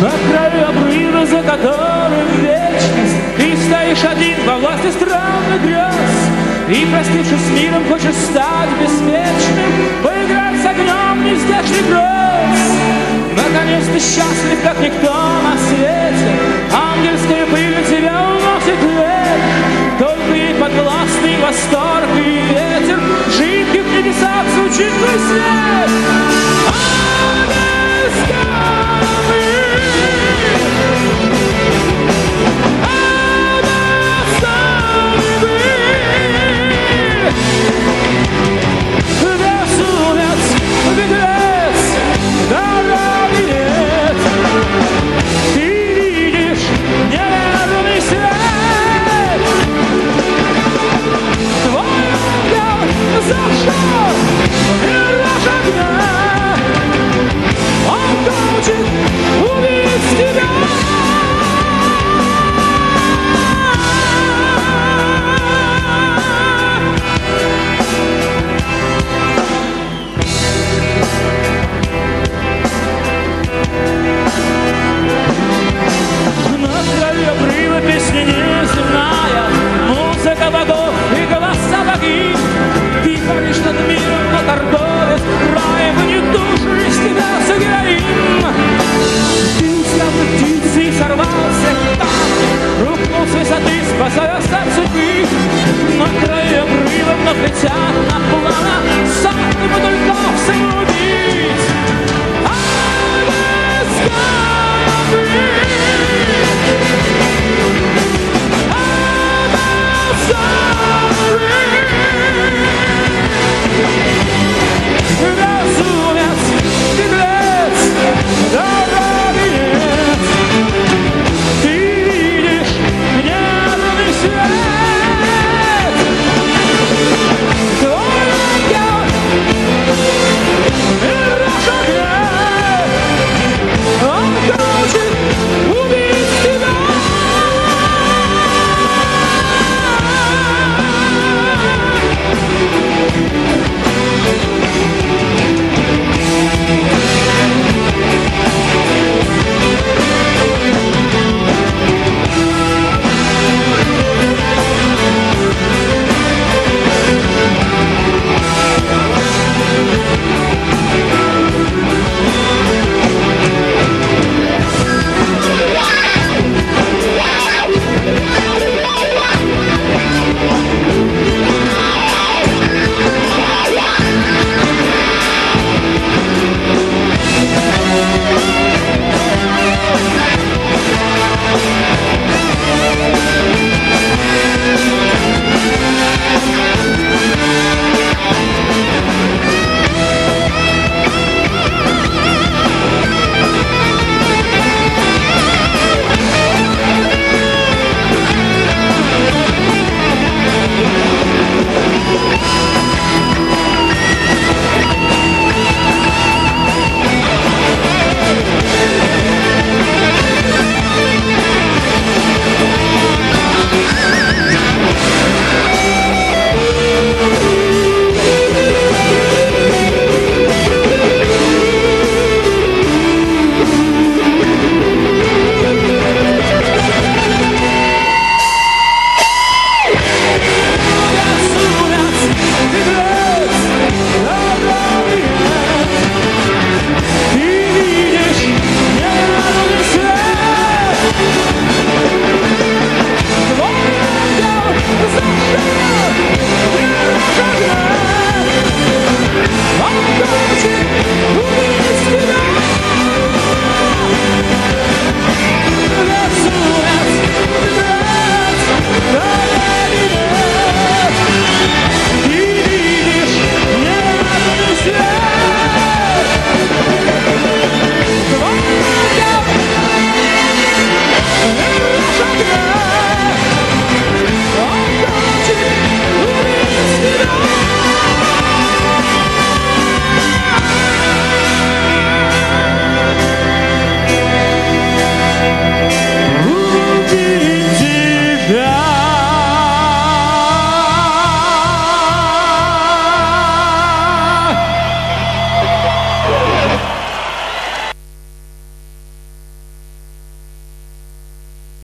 На краю обрыва, за которым вечность, ты стоишь один во власти странных грез. И, простившись с миром, хочешь стать беспечным, поиграть с огнем нездешних гроз. Наконец ты счастлив, как никто на свете, ангельская пыль тебя уносит вверх. Только ей подвластный восторг и ветер, жидкий в небесах звучит твой смех. Спасая сердце ты, на краю обрыва вновь летят на плана, сами бы только всем убить.